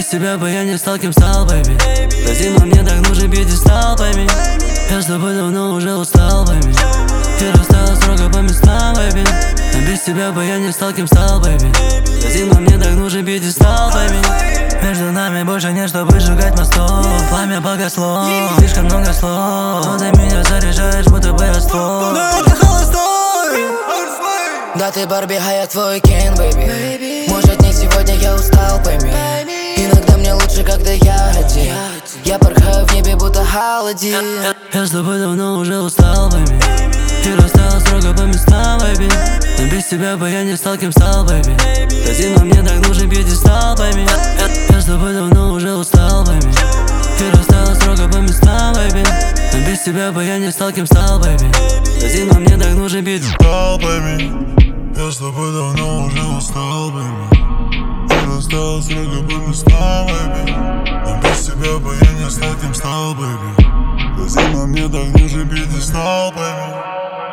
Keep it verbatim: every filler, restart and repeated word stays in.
без тебя бы я не стал, кем стал, бэйби. Зима мне так нужен пьедестал, пойми. Я с тобой давно уже устал, бэйби. Ты расстала строго по местам, бэйби. Но без тебя бы я не стал, кем стал, бэйби. Зима мне так нужен пьедестал, пойми. Между нами больше нет, чтобы сжигать мостов. Пламя погасло, слишком много слов. Но ты меня заряжаешь, будто бы я ствол. Да ты Барби, а я твой Кен, бэйби. Может не сегодня, я устал, пойми. Иногда мне лучше, когда я один. Я порхаю в небе, будто Аладдин. Я с тобой давно уже устал, бэйби. Ты расстала строго по местам, бэйби. Но без тебя бы я не стал, кем стал, бэйби. Зима мне так нужен пьедестал, пойми. Я с тобой давно уже устал, бэйби. Ты расстала строго по местам, бэйби. Но без тебя бы я не стал, кем стал, бэйби. Зима мне так нужен пьедестал, пойми. Я с тобой давно уже устал, бэйби. Ты расстала строго по местам, бэйби. Но без тебя бы я не стал, кем стал, бэйби. Зима мне так нужен пьедестал, бэйби.